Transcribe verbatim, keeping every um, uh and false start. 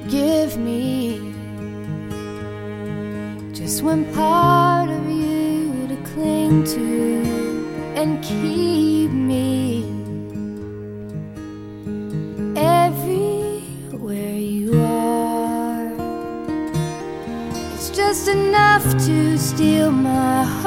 give me just one part of you to cling to and keep me everywhere you are. It's just enough to steal my heart